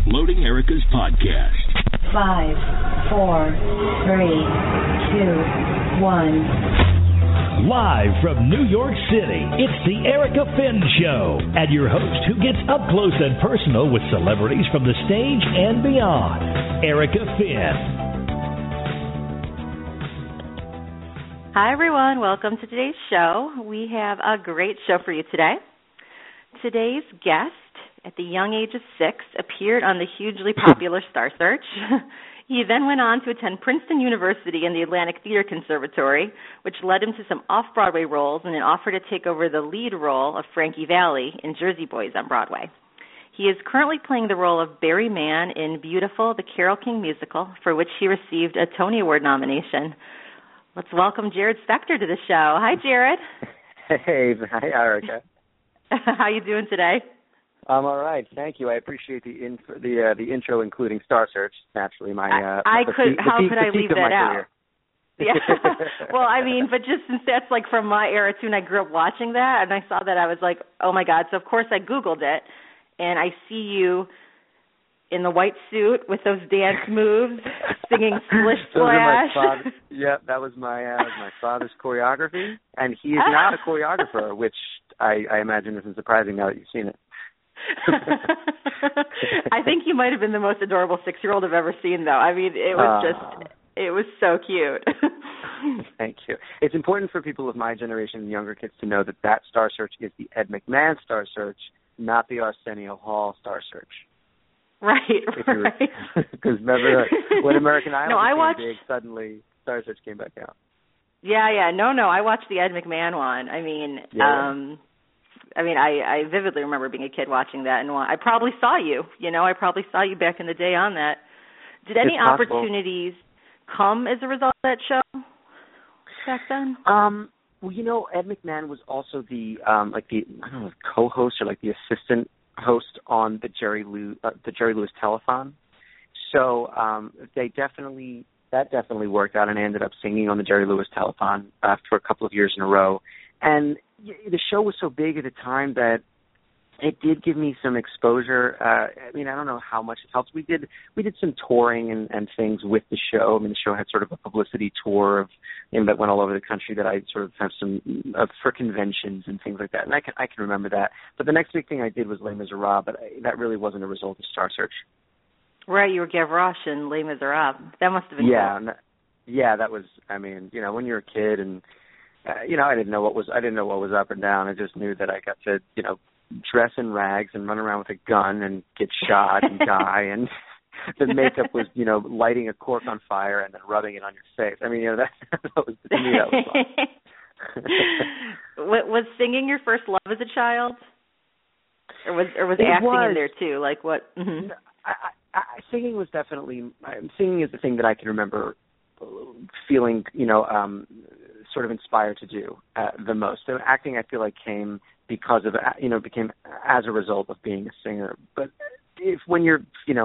Floating Erica's podcast. 5, 4, 3, 2, 1. Live from New York City, it's the Erica Finn Show, and your host who gets up close and personal with celebrities from the stage and beyond, Erica Finn. Hi, everyone. Welcome to today's show. We have a great show for you today. Today's guest, at the young age of 6, appeared on the hugely popular Star Search. He then went on to attend Princeton University and the Atlantic Theater Conservatory, which led him to some off-Broadway roles and an offer to take over the lead role of Frankie Valli in Jersey Boys on Broadway. He is currently playing the role of Barry Mann in Beautiful, the Carole King musical, for which he received a Tony Award nomination. Let's welcome Jared Spector to the show. Hi, Jared. Hey, hi, Erica. How you doing today? I'm all right, thank you. I appreciate the intro, including Star Search. Naturally, my how could I leave that out? Yeah. Well, I mean, but just since that's like from my era too, and I grew up watching that, and I saw that, I was like, oh my God! So of course I Googled it, and I see you in the white suit with those dance moves, singing Splish Splash. That was my father's choreography, and he is not a choreographer, which I imagine isn't surprising now that you've seen it. I think you might have been the most adorable 6-year-old I've ever seen, though. I mean, it was so cute. Thank you. It's important for people of my generation and younger kids to know that Star Search is the Ed McMahon Star Search, not the Arsenio Hall Star Search. Right. Because remember when American Idol became big, suddenly Star Search came back out. Yeah. No, I watched the Ed McMahon one. I mean, I vividly remember being a kid watching that, and I probably saw you. I probably saw you back in the day on that. Did any opportunities come as a result of that show back then? Well, Ed McMahon was also the co-host or the assistant host on the Jerry Lewis telethon. So that definitely worked out, and I ended up singing on the Jerry Lewis telethon for a couple of years in a row. And the show was so big at the time that it did give me some exposure. I don't know how much it helped. We did some touring and things with the show. I mean, the show had sort of a publicity tour that went all over the country that I sort of have some for conventions and things like that. And I can remember that. But the next big thing I did was Les Miserables, but that really wasn't a result of Star Search. Right, you were Gavroche in Les Miserables. That must have been cool. Yeah, that was. I mean, when you're a kid and I didn't know what was up and down. I just knew that I got to, dress in rags and run around with a gun and get shot and die. And the makeup was, lighting a cork on fire and then rubbing it on your face. I mean, that was, to me, that was fun. Was singing your first love as a child? Or was acting in there too? Like what? Mm-hmm. Singing was definitely, singing is the thing that I can remember feeling, sort of inspired to do the most. So acting, I feel like, came because of, became as a result of being a singer. But when you're,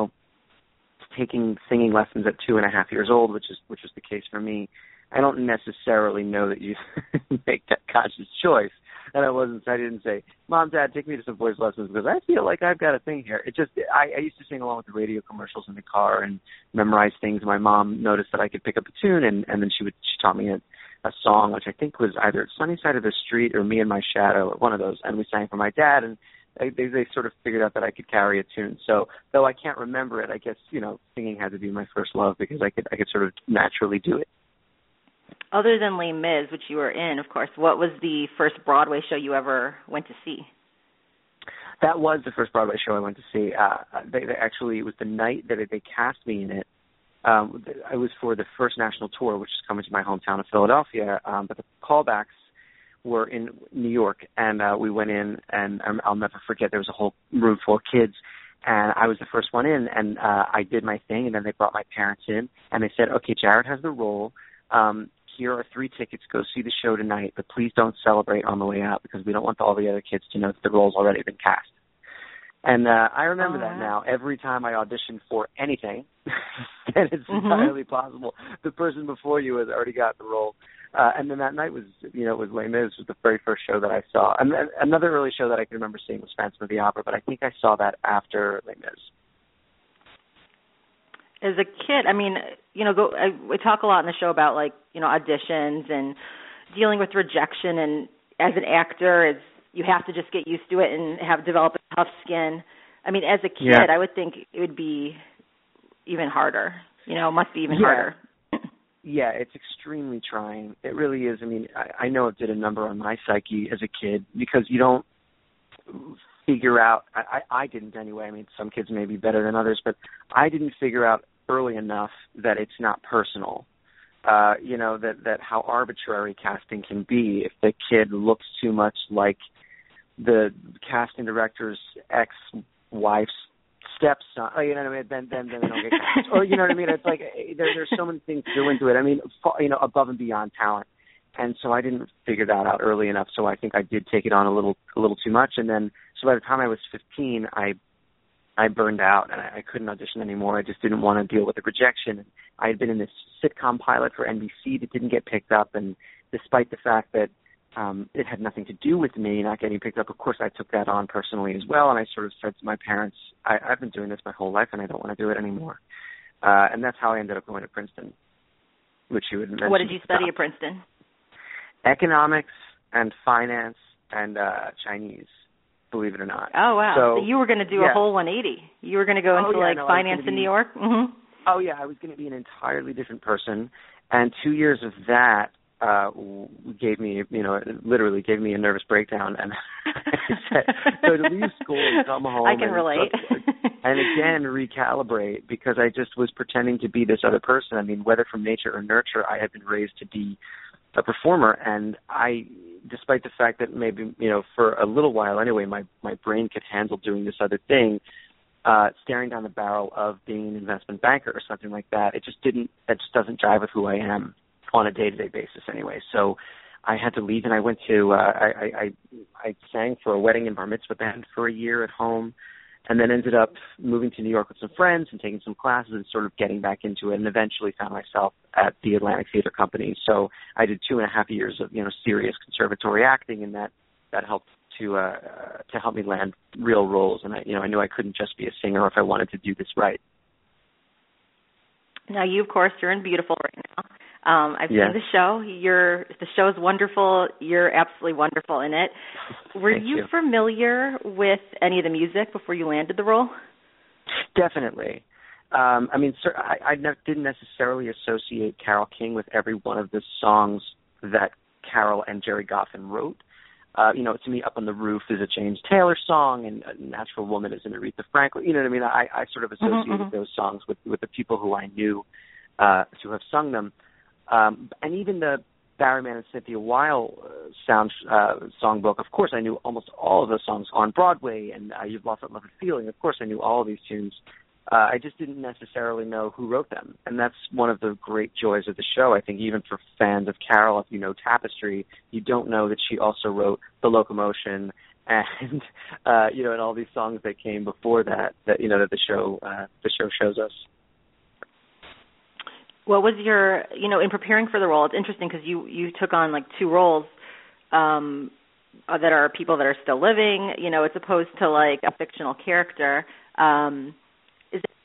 taking singing lessons at 2.5 years old, which is the case for me, I don't necessarily know that you make that conscious choice. And I didn't say, Mom, Dad, take me to some voice lessons because I feel like I've got a thing here. It just, I used to sing along with the radio commercials in the car and memorize things. My mom noticed that I could pick up a tune, and then she taught me a song, which I think was either Sunny Side of the Street or Me and My Shadow, or one of those. And we sang for my dad, and they sort of figured out that I could carry a tune. So though I can't remember it, I guess, singing had to be my first love because I could sort of naturally do it. Other than Les Mis, which you were in, of course, what was the first Broadway show you ever went to see? That was the first Broadway show I went to see. It was the night that they cast me in it. I was for the first national tour, which is coming to my hometown of Philadelphia, but the callbacks were in New York, and we went in, and I'll never forget, there was a whole room full of kids, and I was the first one in, and I did my thing, and then they brought my parents in, and they said, okay, Jared has the role. Here are 3 tickets. Go see the show tonight, but please don't celebrate on the way out because we don't want all the other kids to know that the role's already been cast. And I remember that now. Every time I audition for anything, and it's entirely possible the person before you has already got the role. And then that night was, it was Les Mis. It was the very first show that I saw. And another early show that I can remember seeing was Phantom of the Opera, but I think I saw that after Les Mis. as a kid, I mean, we talk a lot in the show about, like, auditions and dealing with rejection, and as an actor, you have to just get used to it and develop a tough skin. I mean, as a kid, I would think it would be even harder. It must be even harder. Yeah, it's extremely trying. It really is. I mean, I know it did a number on my psyche as a kid because you don't figure out, I didn't anyway. I mean, some kids may be better than others, but I didn't figure out early enough that it's not personal. That how arbitrary casting can be if the kid looks too much like the casting director's ex-wife's stepson. You know what I mean? Then they don't get cast. Or you know what I mean? It's like there's so many things to go into it. I mean, above and beyond talent. And so I didn't figure that out early enough. So I think I did take it on a little too much. And then so by the time I was 15, I burned out and I couldn't audition anymore. I just didn't want to deal with the rejection. I had been in this sitcom pilot for NBC that didn't get picked up, and despite the fact that it had nothing to do with me not getting picked up, of course I took that on personally as well, and I sort of said to my parents, I've been doing this my whole life and I don't want to do it anymore. And that's how I ended up going to Princeton, which you had mentioned. What did you study at Princeton? Economics and finance and Chinese. Believe it or not. Oh, wow. So you were going to do a whole 180. You were going to go into finance in New York? Mm-hmm. Oh, yeah. I was going to be an entirely different person. And 2 years of that gave me, literally gave me a nervous breakdown. And so to leave school and come home. I can relate. And again, recalibrate, because I just was pretending to be this other person. I mean, whether from nature or nurture, I had been raised to be a performer, and despite the fact that maybe, for a little while anyway, my brain could handle doing this other thing, staring down the barrel of being an investment banker or something like that, that just doesn't jive with who I am on a day-to-day basis anyway. So I had to leave, and I went to, I sang for a wedding and bar mitzvah band for a year at home, and then ended up moving to New York with some friends and taking some classes and sort of getting back into it, and eventually found myself at the Atlantic Theater Company. So I did 2.5 years of, serious conservatory acting, and that helped to help me land real roles. And I knew I couldn't just be a singer if I wanted to do this right. Now, you, of course, you're in Beautiful right now. I've seen the show. The show is wonderful. You're absolutely wonderful in it. Were you familiar with any of the music before you landed the role? Definitely. I didn't necessarily associate Carole King with every one of the songs that Carole and Jerry Goffin wrote. To me, Up on the Roof is a James Taylor song, and Natural Woman is an Aretha Franklin. You know what I mean? I sort of associated those songs with the people who I knew to have sung them. And even the Barry Mann and Cynthia Weil songbook, of course I knew almost all of those songs on Broadway, and You've Lost That Love and Feeling, of course I knew all of these tunes. I just didn't necessarily know who wrote them, and that's one of the great joys of the show. I think even for fans of Carole, if you know Tapestry, you don't know that she also wrote The Locomotion and and all these songs that came before that the show shows us. What was your, in preparing for the role, it's interesting because you took on like two roles that are people that are still living, as opposed to like a fictional character. Is it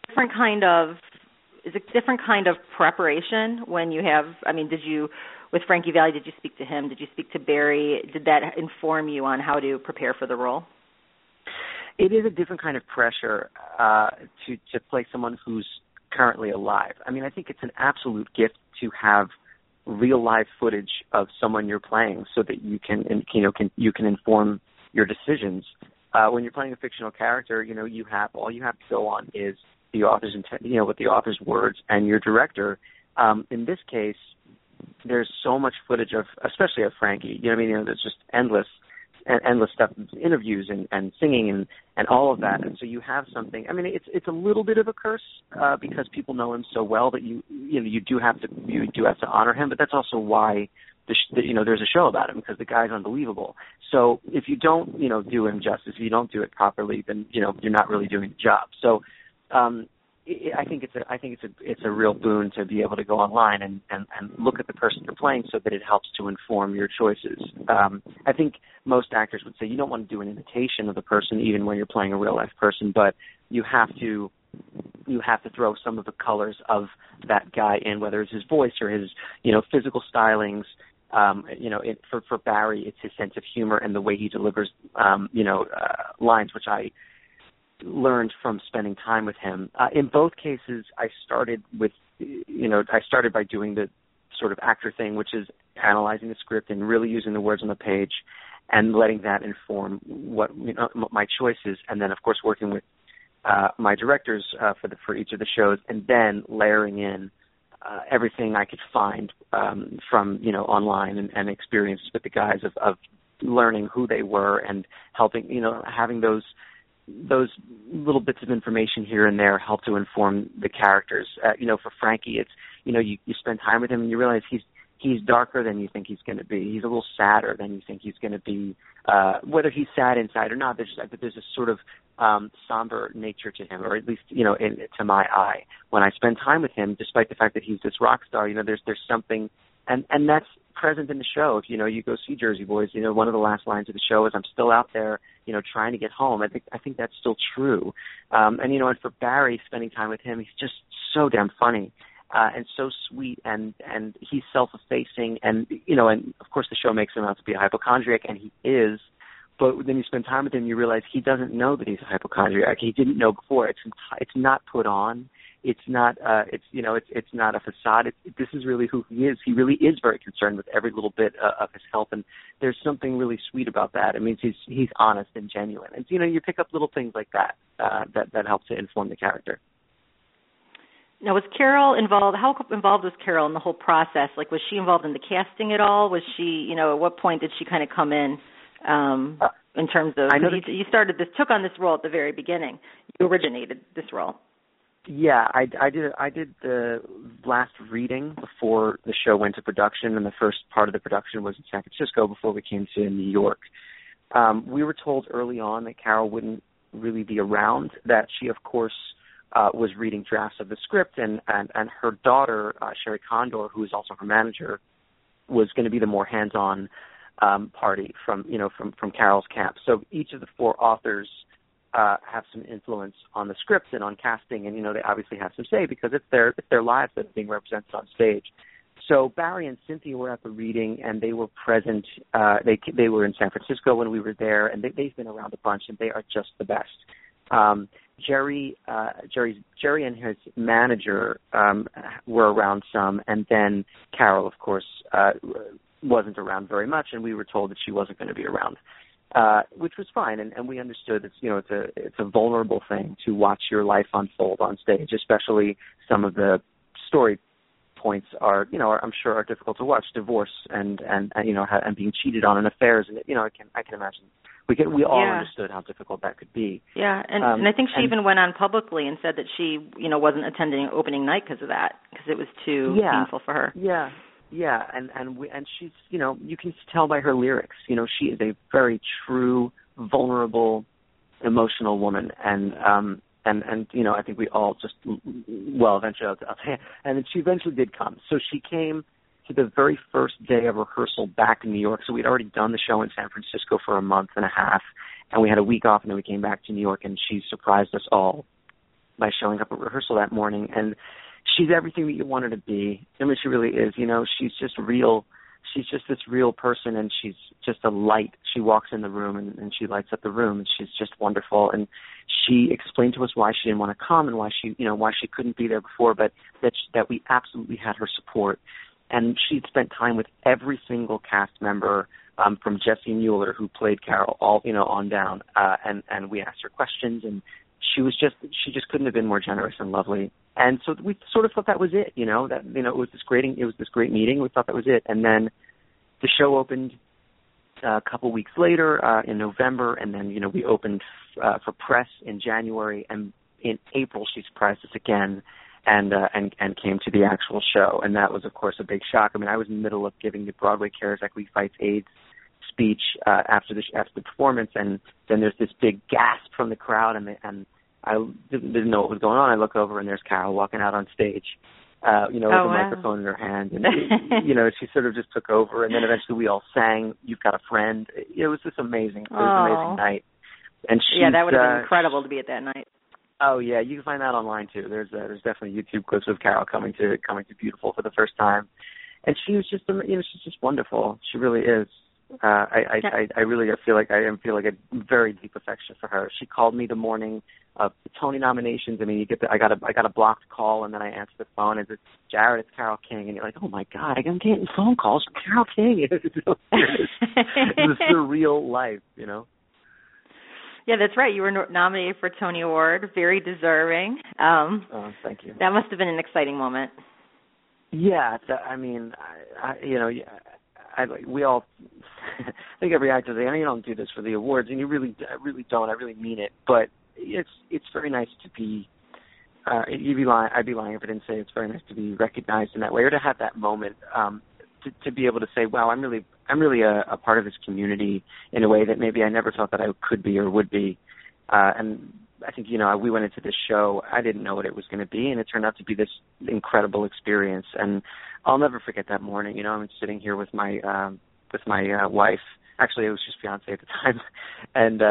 a different kind of preparation when you have, with Frankie Valli, did you speak to him? Did you speak to Barry? Did that inform you on how to prepare for the role? It is a different kind of pressure to play someone who's currently alive. I think it's an absolute gift to have real live footage of someone you're playing so that you can inform your decisions. When you're playing a fictional character, all you have to go on is the author's intent, with the author's words and your director. In this case, there's so much footage of, especially of Frankie. There's just endless stuff, interviews and singing and all of that. And so you have something. It's a little bit of a curse because people know him so well that you do have to honor him. But that's also why there's a show about him, because the guy's unbelievable. So if you don't do him justice, if you don't do it properly, then you're not really doing the job. So I think it's a real boon to be able to go online and look at the person you're playing so that it helps to inform your choices. I think most actors would say you don't want to do an imitation of the person even when you're playing a real life person, but you have to you have to throw some of the colors of that guy in, whether it's his voice or his, physical stylings. For Barry, it's his sense of humor and the way he delivers, lines, which I learned from spending time with him. In both cases, I started by doing the sort of actor thing, which is analyzing the script and really using the words on the page and letting that inform what my choices, and then of course working with my directors for each of the shows, and then layering in everything I could find from online and experiences with the guys of learning who they were and helping having those little bits of information here and there help to inform the characters. For Frankie, it's you spend time with him and you realize he's darker than you think he's going to be. He's a little sadder than you think he's going to be. Whether he's sad inside or not, there's a sort of somber nature to him, or at least to my eye. When I spend time with him, despite the fact that he's this rock star, there's something, and that's present in the show. If you go see Jersey Boys, one of the last lines of the show is, "I'm still out there, trying to get home." I think that's still true. And for Barry, spending time with him, he's just so damn funny. And so sweet, and he's self-effacing, and of course the show makes him out to be a hypochondriac, and he is. But then you spend time with him, you realize he doesn't know that he's a hypochondriac. He didn't know before. It's not put on. It's not. It's not a facade. This is really who he is. He really is very concerned with every little bit of his health, and there's something really sweet about that. It means he's honest and genuine, and you pick up little things like that that help to inform the character. Now, was Carol involved? How involved was Carol in the whole process? Like, was she involved in the casting at all? Was she, at what point did she kind of come in terms of, you took on this role at the very beginning. You originated this role. Yeah, I did the last reading before the show went to production, and the first part of the production was in San Francisco before we came to New York. We were told early on that Carol wouldn't really be around, that she, of course, was reading drafts of the script, and her daughter, Sherry Condor, who is also her manager, was going to be the more hands-on party from Carol's camp. So each of the four authors have some influence on the script and on casting, and they obviously have some say because it's their lives that are being represented on stage. So Barry and Cynthia were at the reading, and they were present. They were in San Francisco when we were there, and they've been around a bunch, and they are just the best. Jerry and his manager were around some, and then Carol, of course, wasn't around very much, and we were told that she wasn't going to be around, which was fine, and we understood that it's a vulnerable thing to watch your life unfold on stage, especially some of the story points are I'm sure are difficult to watch, divorce and being cheated on and affairs, and I can imagine. We all understood how difficult that could be. Yeah, and I think she even went on publicly and said that she, wasn't attending opening night because of that, because it was too painful for her. Yeah, and she's, you can tell by her lyrics, she is a very true, vulnerable, emotional woman, and I think we all just, eventually, I'll tell you, and she eventually did come. So she came to the very first day of rehearsal back in New York. So we'd already done the show in San Francisco for a month and a half, and we had a week off, and then we came back to New York, and she surprised us all by showing up at rehearsal that morning. And she's everything that you want her to be. I mean, she really is. She's just real. She's just this real person, and she's just a light. She walks in the room, and she lights up the room, and she's just wonderful. And she explained to us why she didn't want to come and why she couldn't be there before, but that we absolutely had her support. And she'd spent time with every single cast member, from Jessie Mueller, who played Carol, all on down. And we asked her questions, and she just couldn't have been more generous and lovely. And so we sort of thought that was it, that it was this great meeting. We thought that was it. And then the show opened a couple weeks later in November, and then we opened for press in January, and in April she surprised us again. And came to the actual show, and that was, of course, a big shock. I mean, I was in the middle of giving the Broadway Cares Equity Fights AIDS speech after the performance, and then there's this big gasp from the crowd, and I didn't know what was going on. I look over, and there's Carol walking out on stage, with a microphone in her hand, and she sort of just took over, and then eventually we all sang "You've Got a Friend." It was just amazing. It was an amazing night, and that would have been incredible to be at that night. Oh yeah, you can find that online too. There's definitely YouTube clips of Carol coming to Beautiful for the first time, and she was just she's just wonderful. She really is. I really feel like a very deep affection for her. She called me the morning of the Tony nominations. I mean, I got a blocked call, and then I answered the phone, and it's Jared, it's Carol King, and you're like, oh my God, I'm getting phone calls from Carol King. It's a surreal life, you know. Yeah, that's right. You were nominated for a Tony Award, very deserving. Thank you. That must have been an exciting moment. Yeah, we all, I think every actor says, you don't do this for the awards, and I really don't. I really mean it. But it's very nice to be. I'd be lying if I didn't say it's very nice to be recognized in that way, or to have that moment, to be able to say, wow, I'm really a part of this community in a way that maybe I never thought that I could be or would be. And I think, we went into this show, I didn't know what it was going to be, and it turned out to be this incredible experience. And I'll never forget that morning. I'm sitting here with my wife. Actually, it was just fiance at the time, and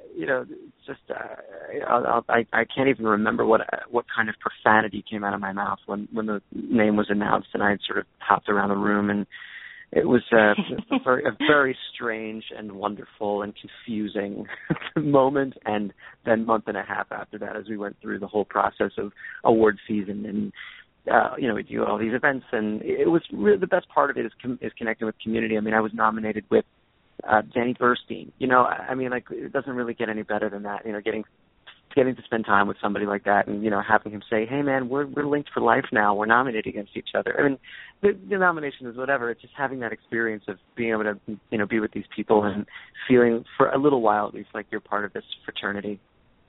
I can't even remember what kind of profanity came out of my mouth when the name was announced, and I had sort of hopped around the room, and it was a very strange and wonderful and confusing moment, and then month and a half after that, as we went through the whole process of award season, and we do all these events, and it was really, the best part of it is connecting with community. I mean, I was nominated with Danny Burstein. It doesn't really get any better than that. Getting to spend time with somebody like that, and having him say, "Hey, man, we're linked for life now. We're nominated against each other." I mean, the nomination is whatever. It's just having that experience of being able to be with these people and feeling for a little while at least like you're part of this fraternity.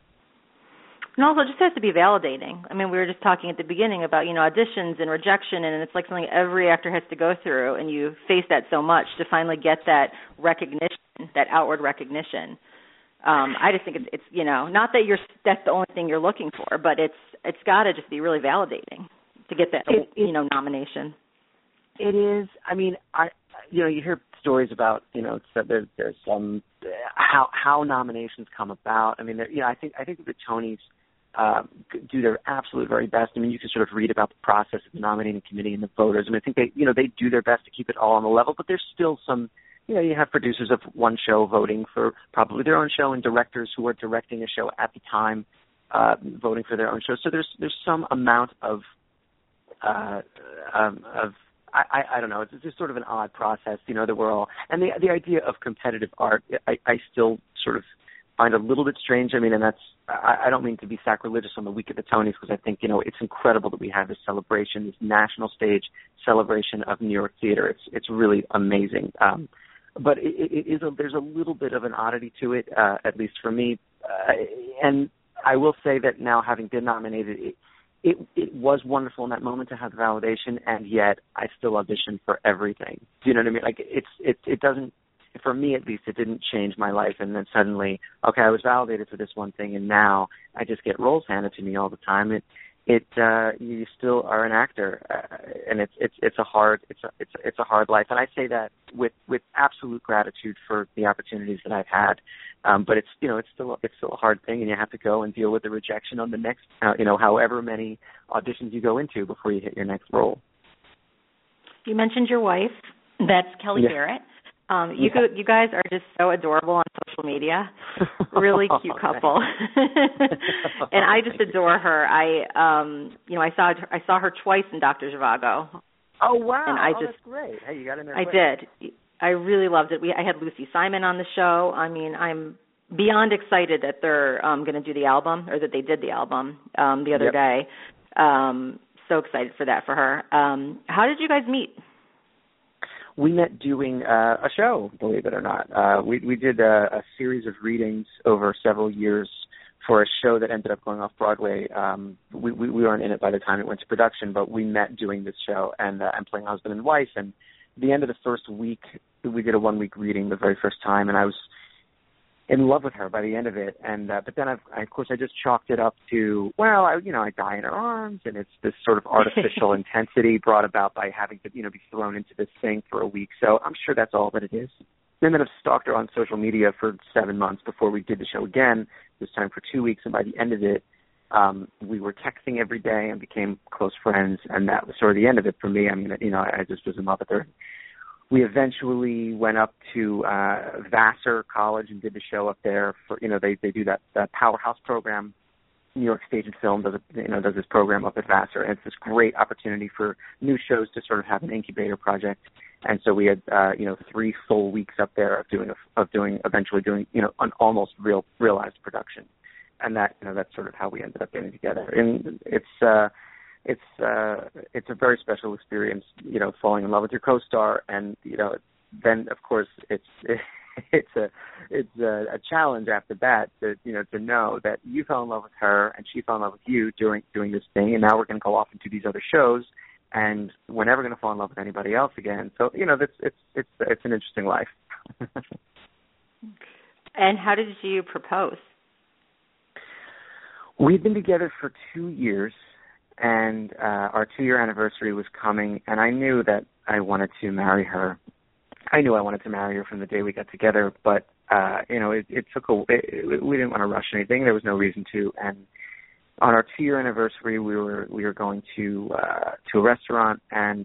And also, it just has to be validating. I mean, we were just talking at the beginning about, auditions and rejection, and it's like something every actor has to go through, and you face that so much to finally get that recognition, that outward recognition. I just think it's not that that's the only thing you're looking for, but it's got to just be really validating to get that, nomination. It is. I mean, you hear stories about, there's some, how nominations come about. I mean, I think the Tonys do their absolute very best. I mean, you can sort of read about the process of the nominating committee and the voters. I mean, I think they do their best to keep it all on the level, but there's still some, you have producers of one show voting for probably their own show, and directors who are directing a show at the time voting for their own show. So there's some amount of I don't know. It's just sort of an odd process, that we're all, and the idea of competitive art, I still sort of find a little bit strange. I mean, and I don't mean to be sacrilegious on the week of the Tonys, because I think, it's incredible that we have this celebration, this national stage celebration of New York theater. It's really amazing. But there's a little bit of an oddity to it, at least for me. And I will say that now, having been nominated, it was wonderful in that moment to have the validation, and yet I still audition for everything. Do you know what I mean? Like, it doesn't, for me at least, it didn't change my life, and then suddenly, okay, I was validated for this one thing, and now I just get roles handed to me all the time. You still are an actor, and it's a hard life, and I say that with absolute gratitude for the opportunities that I've had. But it's still a hard thing, and you have to go and deal with the rejection on the next, however many auditions you go into before you hit your next role. You mentioned your wife. That's Kelly Barrett. You guys are just so adorable on social media. Really cute couple. And I just adore her. I saw her twice in Dr. Zhivago. Oh, wow. And that's great. Hey, you got in there quick. I did. I really loved it. I had Lucy Simon on the show. I mean, I'm beyond excited that they're going to do the album, or that they did the album the other day. So excited for that for her. How did you guys meet? We met doing a show, believe it or not. We did a series of readings over several years for a show that ended up going off Broadway. We weren't in it by the time it went to production, but we met doing this show and playing husband and wife. And at the end of the first week, we did a 1-week reading the very first time, and I was in love with her by the end of it. And but then, I just chalked it up to, I die in her arms, and it's this sort of artificial intensity brought about by having to, be thrown into this thing for a week. So I'm sure that's all that it is. And then I've stalked her on social media for 7 months before we did the show again, this time for 2 weeks, and by the end of it, We were texting every day and became close friends, and that was sort of the end of it for me. I mean, I just was in love with her. We eventually went up to Vassar College and did the show up there. For they do that Powerhouse program. New York Stage and Film does this program up at Vassar, and it's this great opportunity for new shows to sort of have an incubator project. And so we had 3 full weeks up there eventually doing an almost realized production, and that's sort of how we ended up getting together. And it's a very special experience, falling in love with your co-star, and then of course it's a challenge after that to know that you fell in love with her and she fell in love with you doing this thing, and now we're going to go off and do these other shows, and we're never going to fall in love with anybody else again. So it's an interesting life. And how did you propose? We've been together for 2 years, and our 2-year anniversary was coming, and I knew that I wanted to marry her. I knew I wanted to marry her from the day we got together, but it took we didn't want to rush anything. There was no reason to. And on our 2-year anniversary, we were going to a restaurant, and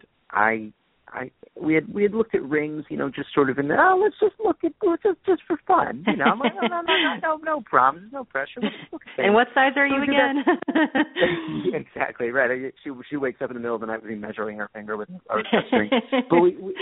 we had looked at rings, just sort of let's just look at just for fun, I'm like, no problems, no pressure. And what size are you again? Yeah, exactly right. She wakes up in the middle of the night with me measuring her finger with our ring. But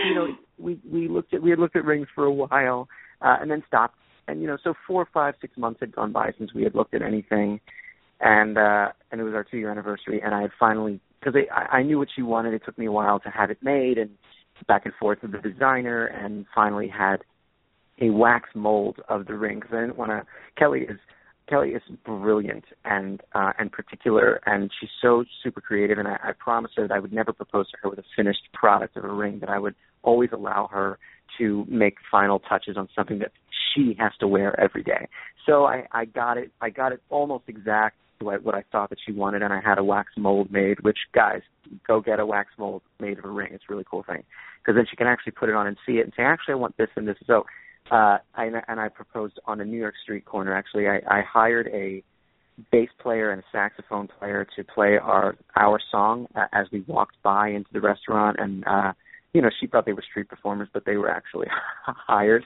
we had looked at rings for a while, and then stopped. And so 4, 5, 6 months had gone by since we had looked at anything, and it was our 2-year anniversary, and I had finally. Because I knew what she wanted. It took me a while to have it made, and back and forth with the designer, and finally had a wax mold of the ring. Because I didn't want to. Kelly is brilliant and particular, and she's so super creative. And I promised her that I would never propose to her with a finished product of a ring. That I would always allow her to make final touches on something that she has to wear every day. So I got it. I got it almost exact. What I thought that she wanted, and I had a wax mold made, which, guys, go get a wax mold made of a ring. It's a really cool thing, because then she can actually put it on and see it and say, actually, I want this and this. So I proposed on a New York street corner. Actually, I hired a bass player and a saxophone player to play our song as we walked by into the restaurant, and she thought they were street performers, but they were actually hired.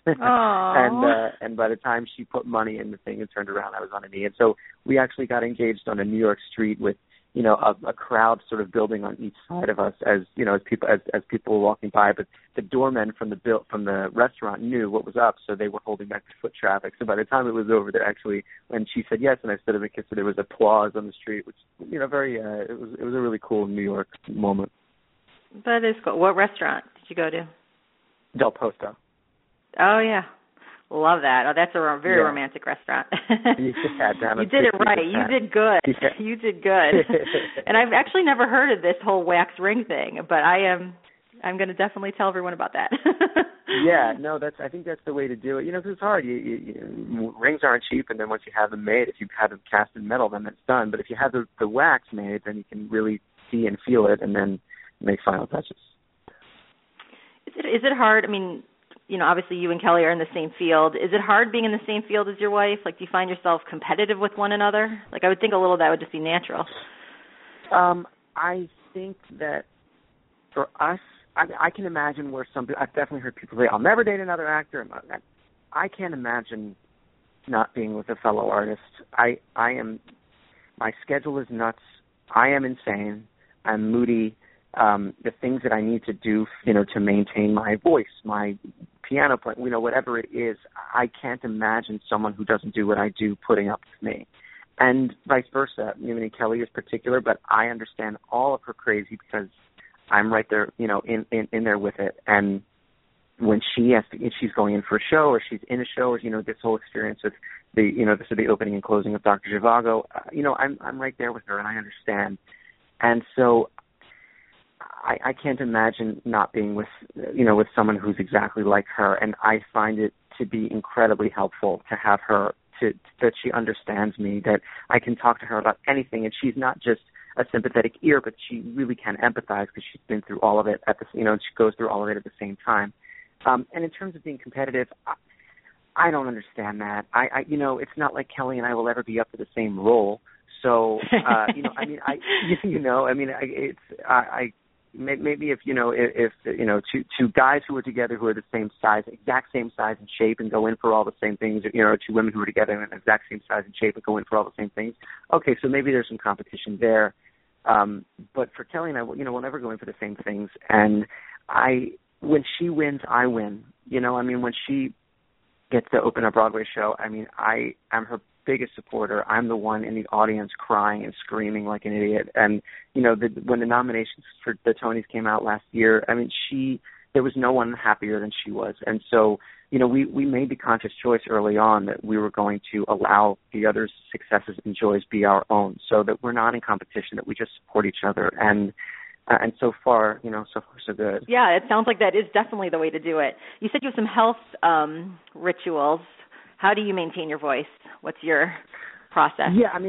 And by the time she put money in the thing and turned around, I was on a knee. And so we actually got engaged on a New York street with, a crowd sort of building on each side of us as people were walking by. But the doormen from the restaurant knew what was up, so they were holding back the foot traffic. So by the time it was over, there actually, when she said yes and I stood up and kissed her, there was applause on the street, which it was a really cool New York moment. That is cool. What restaurant did you go to? Del Posto. Oh, yeah. Love that. Oh, that's a very romantic restaurant. You did it right. You did good. Yeah. You did good. And I've actually never heard of this whole wax ring thing, but I'm going to definitely tell everyone about that. Yeah, no, I think that's the way to do it. Because it's hard. Rings aren't cheap, and then once you have them made, if you have them cast in metal, then it's done. But if you have the wax made, then you can really see and feel it, and then make final touches. Is it hard? I mean, obviously you and Kelly are in the same field. Is it hard being in the same field as your wife? Like, do you find yourself competitive with one another? Like, I would think a little of that would just be natural. I think that for us, I can imagine where I've definitely heard people say, I'll never date another actor. I can't imagine not being with a fellow artist. My schedule is nuts. I am insane. I'm moody. The things that I need to do, to maintain my voice, my piano playing, whatever it is, I can't imagine someone who doesn't do what I do putting up with me. And vice versa. Kelly is particular, but I understand all of her crazy because I'm right there, in there with it. And when if she's going in for a show or she's in a show, or, this whole experience with the opening and closing of Dr. Zhivago, I'm right there with her, and I understand. And so I can't imagine not being with someone who's exactly like her, and I find it to be incredibly helpful to have her, that she understands me, that I can talk to her about anything, and she's not just a sympathetic ear, but she really can empathize because she's been through all of it and she goes through all of it at the same time. And in terms of being competitive, I don't understand that. It's not like Kelly and I will ever be up for the same role. So, maybe if two guys who are together who are the same size, exact same size and shape, and go in for all the same things, or two women who are together in the exact same size and shape and go in for all the same things. Okay, so maybe there's some competition there. But for Kelly and I, we'll never go in for the same things. And when she wins, I win. When she gets to open a Broadway show, I am her biggest supporter. I'm the one in the audience crying and screaming like an idiot. And when the nominations for the Tonys came out last year, there was no one happier than she was. And so we made the conscious choice early on that we were going to allow the other's successes and joys be our own, so that we're not in competition, that we just support each other. And so far, so good. Yeah, it sounds like that is definitely the way to do it. You said you have some health rituals. How do you maintain your voice? What's your process? Yeah,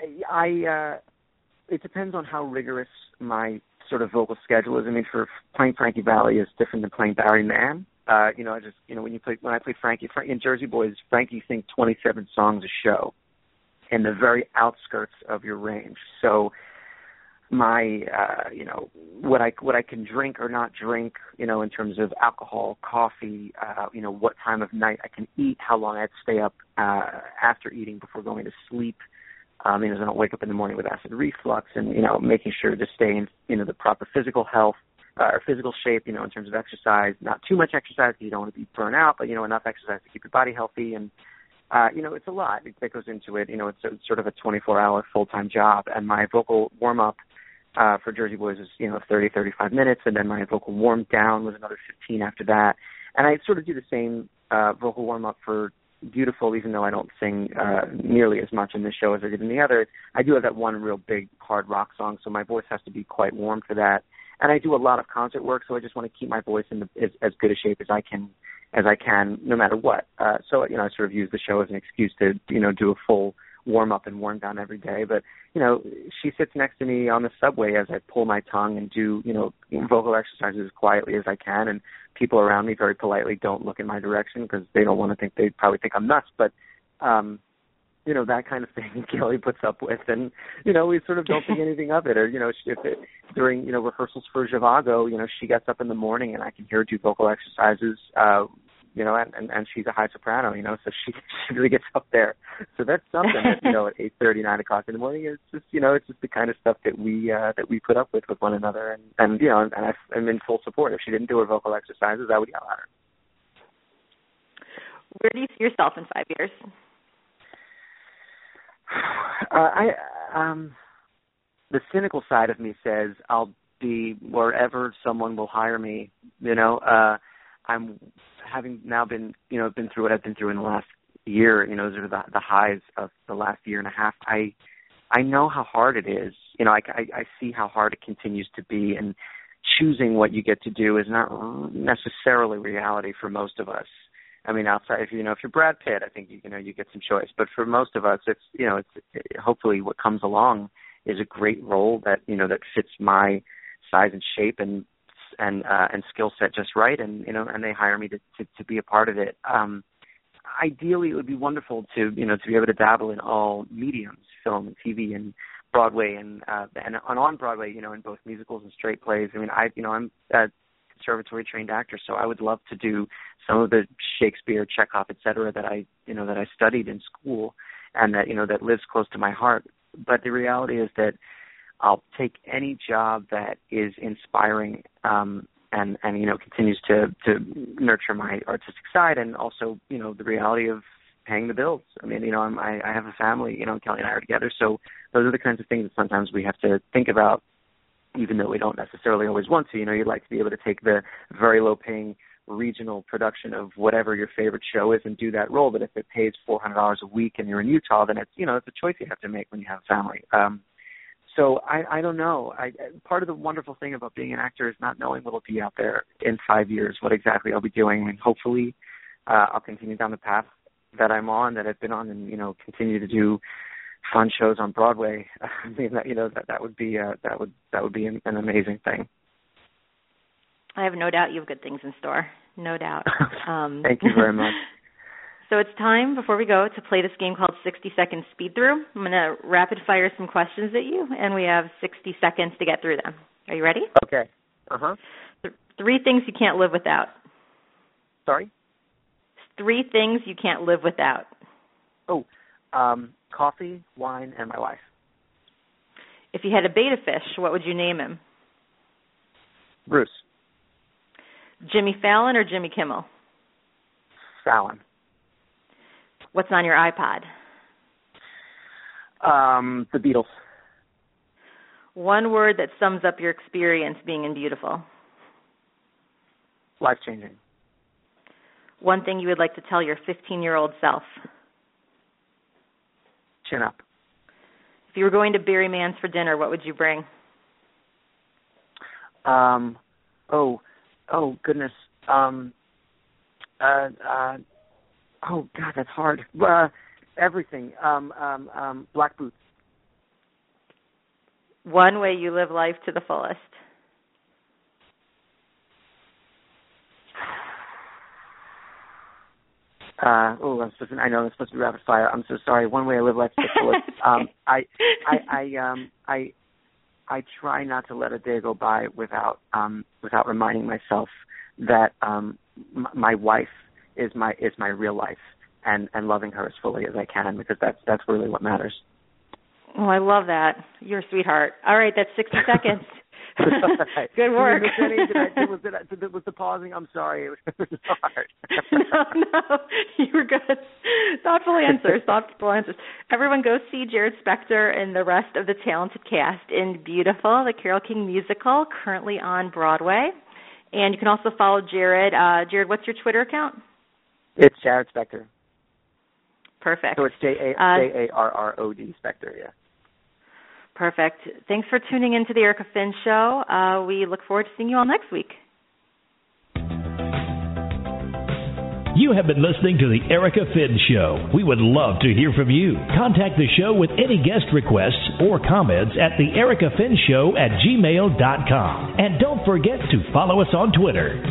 it depends on how rigorous my sort of vocal schedule is. For playing Frankie Valli is different than playing Barry Mann. When I play Frankie in Jersey Boys, Frankie sings 27 songs a show in the very outskirts of your range. So my, what I can drink or not drink, in terms of alcohol, coffee, what time of night I can eat, how long I'd stay up after eating before going to sleep, so I don't wake up in the morning with acid reflux, and, making sure to stay in, the proper physical health, or physical shape, in terms of exercise, not too much exercise because you don't want to be burnt out, but, enough exercise to keep your body healthy. And, it's a lot that goes into it. It's sort of a 24-hour full-time job, and my vocal warm-up for Jersey Boys is, 30, 35 minutes, and then my vocal warm down was another 15 after that. And I sort of do the same vocal warm-up for Beautiful, even though I don't sing nearly as much in this show as I did in the other. I do have that one real big hard rock song, so my voice has to be quite warm for that. And I do a lot of concert work, so I just want to keep my voice in as good a shape as I can, no matter what. So I sort of use the show as an excuse to, do a full warm-up and warm down every day. But, she sits next to me on the subway as I pull my tongue and do, vocal exercises as quietly as I can. And people around me very politely don't look in my direction because they don't want to think, they probably think I'm nuts. But, that kind of thing Kelly puts up with. And, we sort of don't think anything of it. Or, during, rehearsals for Zhivago, she gets up in the morning and I can hear her do vocal exercises, and she's a high soprano, so she really gets up there. So that's something that, at 8:30, 9 o'clock in the morning, it's just the kind of stuff that we put up with one another. And I'm in full support. If she didn't do her vocal exercises, I would yell at her. Where do you see yourself in 5 years? The cynical side of me says I'll be wherever someone will hire me. I'm having now been through what I've been through in the last year. Sort of the highs of the last year and a half. I know how hard it is. I see how hard it continues to be, and choosing what you get to do is not necessarily reality for most of us. Outside, if you're Brad Pitt, I think you get some choice. But for most of us, it's hopefully what comes along is a great role that that fits my size and shape and skill set just right, and they hire me to be a part of it. Ideally, it would be wonderful to be able to dabble in all mediums, film and TV and Broadway and on Broadway, in both musicals and straight plays. I'm a conservatory trained actor, so I would love to do some of the Shakespeare, Chekhov, etc. that I studied in school, and that lives close to my heart. But the reality is that I'll take any job that is inspiring and continues to nurture my artistic side, and also the reality of paying the bills. I have a family. Kelly and I are together, so those are the kinds of things that sometimes we have to think about, even though we don't necessarily always want to. You'd like to be able to take the very low-paying regional production of whatever your favorite show is and do that role, but if it pays $400 a week and you're in Utah, then it's it's a choice you have to make when you have a family. So I don't know. Part of the wonderful thing about being an actor is not knowing what will be out there in 5 years, what exactly I'll be doing. And hopefully I'll continue down the path that I'm on, that I've been on, and continue to do fun shows on Broadway. That would be an amazing thing. I have no doubt you have good things in store. No doubt. Thank you very much. So it's time, before we go, to play this game called 60-Second Speed Through. I'm going to rapid fire some questions at you, and we have 60 seconds to get through them. Are you ready? Okay. Uh-huh. 3 things you can't live without. Sorry? 3 things you can't live without. Oh, coffee, wine, and my wife. If you had a betta fish, what would you name him? Bruce. Jimmy Fallon or Jimmy Kimmel? Fallon. What's on your iPod? The Beatles. One word that sums up your experience being in Beautiful. Life-changing. One thing you would like to tell your 15-year-old self. Chin up. If you were going to Barry Mann's for dinner, what would you bring? Oh goodness. Oh God, that's hard. Everything. Black boots. One way you live life to the fullest. I know that's supposed to be rapid fire. I'm so sorry. One way I live life to the fullest. I try not to let a day go by without reminding myself that my wife is my real life, and loving her as fully as I can, because that's really what matters. Oh, I love that. You're a sweetheart. All right, that's 60 seconds. Good work. Was the pausing? I'm sorry. It was hard. No, you were good. Thoughtful answers. Everyone go see Jarrod Spector and the rest of the talented cast in Beautiful, the Carole King musical, currently on Broadway. And you can also follow Jarrod. Jarrod, what's your Twitter account? It's Jarrod Spector. Perfect. So it's Jarrod Spector, yeah. Perfect. Thanks for tuning in to the Erica Finn Show. We look forward to seeing you all next week. You have been listening to the Erica Finn Show. We would love to hear from you. Contact the show with any guest requests or comments at theericaffinnshow@gmail.com. And don't forget to follow us on Twitter.